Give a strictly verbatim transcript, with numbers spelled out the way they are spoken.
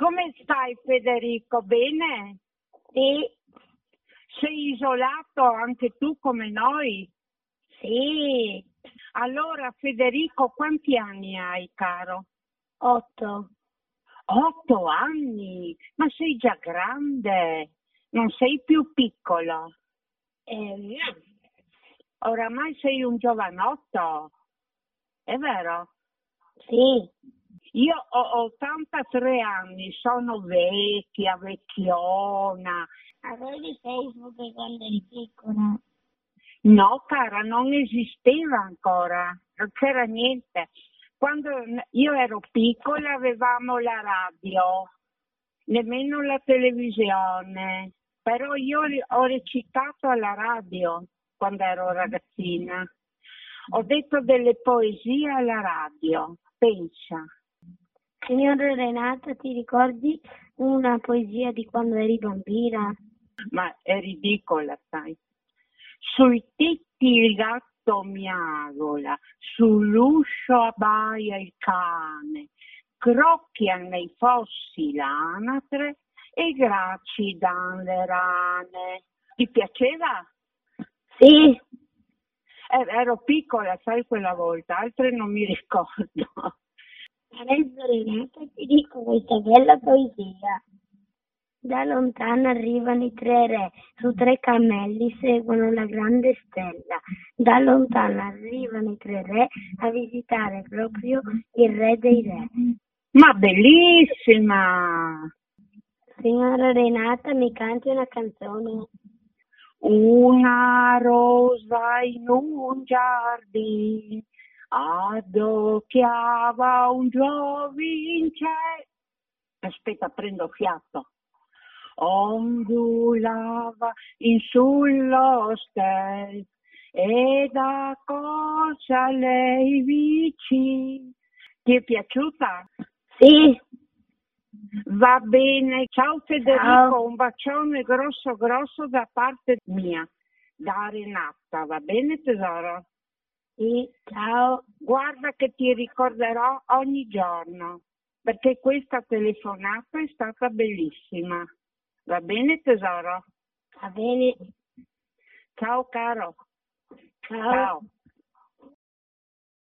Come stai Federico? Bene? Sì, Sei isolato anche tu come noi? sì, Allora Federico, quanti anni hai, caro? otto. Otto anni? Ma sei già grande, non sei più piccolo. Eh, no. Oramai sei un giovanotto, è vero? Sì, Io ho ottantatré anni, sono vecchia, vecchiona. avevi Facebook quando eri piccola? No, cara, non esisteva ancora, non c'era niente. Quando io ero piccola avevamo la radio, nemmeno la televisione, però io ho recitato alla radio quando ero ragazzina. Ho detto delle poesie alla radio, pensa. Signora Renata, ti ricordi una poesia di quando eri bambina? Ma è ridicola, sai. Sui tetti il gatto miagola, sull'uscio abbaia il cane, crocchian nei fossi l'anatre e gracidan le rane. Ti piaceva? Sì, Eh, ero piccola, sai, quella volta, altre non mi ricordo. adesso Renata ti dico questa bella poesia. Da lontano arrivano i tre re, su tre cammelli seguono la grande stella. Da lontano arrivano i tre re a visitare proprio il re dei re. Ma bellissima! Signora Renata, mi canti una canzone? Una rosa in un giardino adocchiava un giovince. Aspetta, prendo fiato. Ondulava in sullo stel ed accorse a lei vicino. Ti è piaciuta? Sì, Va bene, ciao Federico, Ciao. un bacione grosso grosso da parte mia, da Renata, va bene tesoro? sì, ciao. Guarda che ti ricorderò ogni giorno, perché questa telefonata è stata bellissima, va bene tesoro? Va bene. Ciao caro, Ciao. ciao.